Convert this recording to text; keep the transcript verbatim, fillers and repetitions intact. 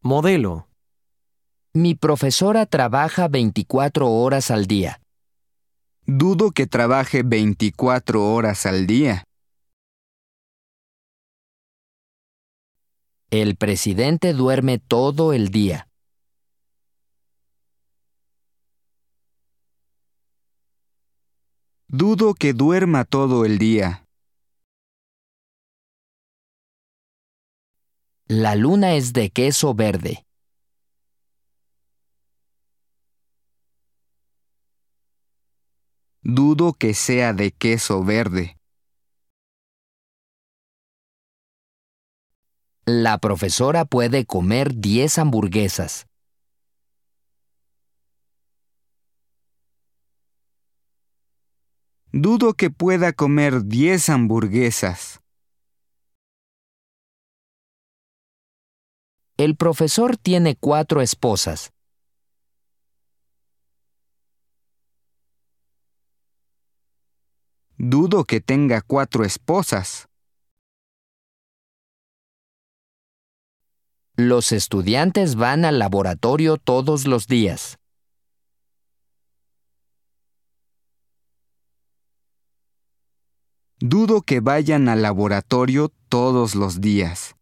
Modelo. Mi profesora trabaja veinticuatro horas al día. Dudo que trabaje veinticuatro horas al día. El presidente duerme todo el día. Dudo que duerma todo el día. La luna es de queso verde. Dudo que sea de queso verde. La profesora puede comer diez hamburguesas. Dudo que pueda comer diez hamburguesas. El profesor tiene cuatro esposas. Dudo que tenga cuatro esposas. Los estudiantes van al laboratorio todos los días. Dudo que vayan al laboratorio todos los días.